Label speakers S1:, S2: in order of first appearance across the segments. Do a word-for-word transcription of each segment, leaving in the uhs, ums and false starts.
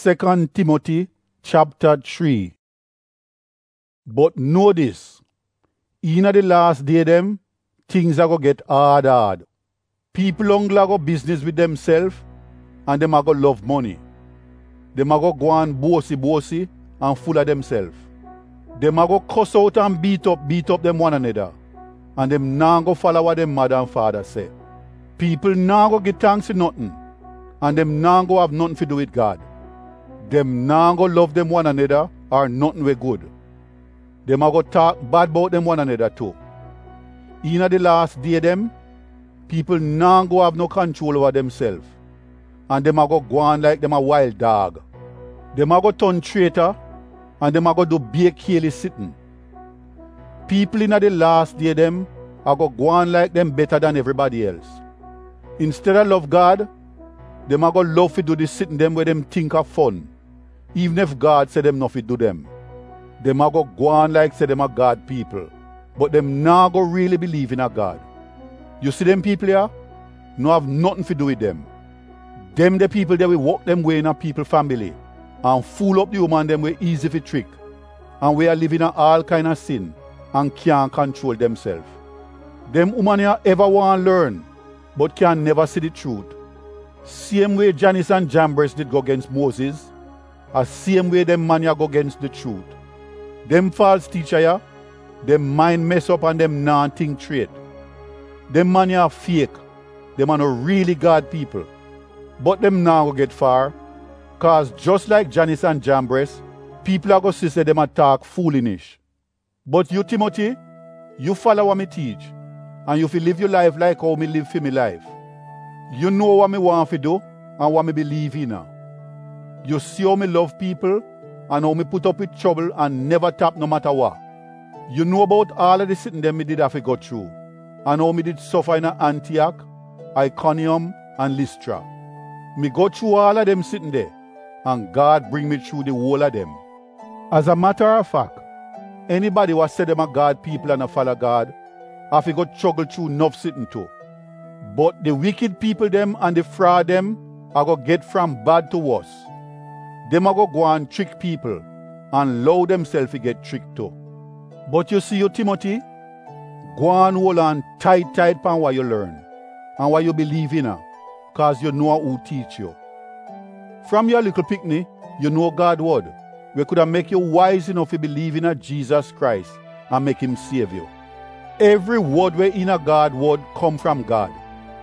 S1: Second Timothy chapter three. But know this, in the last day them, things are going to get hard hard. People only go business with themselves and them are going to love money. Them are going to go and bossy bossy and full of themselves. Them are going to cuss out and beat up, beat up them one another. And them now go follow what them mother and father say. People now go give thanks for nothing. And them now go have nothing to do with God. Them now go love them one another or nothing we good. Them are go talk bad about them one another too. In the last day them, people now go have no control over themselves. And them are go go on like them a wild dog. Them are go turn traitor and them are go do bake Haley sitting. People in the last day them are go go on like them better than everybody else. Instead of love God, them are go love to do the sitting them where them think of fun. Even if God said them not to do them. Them are go go on like say them are God people. But them now go really believe in a God. You see them people here? No have nothing to do with them. Them the people that will walk them way in a people family and fool up the woman them way easy for trick. And we are living in all kind of sin and can't control themselves. Them woman here ever want to learn but can never see the truth. Same way Jannes and Jambres did go against Moses, as same way them man here go against the truth. Them false teacher here, them mind mess up and them non think straight. Them man here fake. Them are no really God people. But them now go get far, cause just like Jannes and Jambres, people are go see say them a talk foolish. But you Timothy, you follow what me teach, and you feel live your life like how me live for me life. You know what me want to do and what me believe in. You see how me love people and how me put up with trouble and never tap no matter what. You know about all of the sitting them me did have to go through and how me did suffer in Antioch, Iconium and Lystra. Me go through all of them sitting there and God bring me through the whole of them. As a matter of fact, anybody who said them a God people and a follow God have to go struggle through enough sitting too. But the wicked people them and the fraud them are going to get from bad to worse. Them are going to go and trick people and allow themselves to get tricked too. But you see you Timothy, go and hold on tight tight pan what you learn and what you believe in, cause you know who teach you. From your little picnic, you know God's word. We could have make you wise enough to believe in a Jesus Christ and make him save you. Every word where in a God word come from God.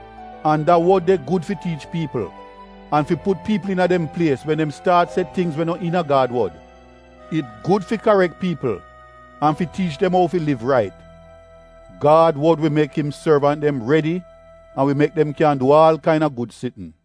S1: And that word they good for teach people. And for put people in a them place when them start say things when not in a God word. It good for correct people and for teach them how to live right. God word will make him servant them ready and we make them can do all kind of good sitting.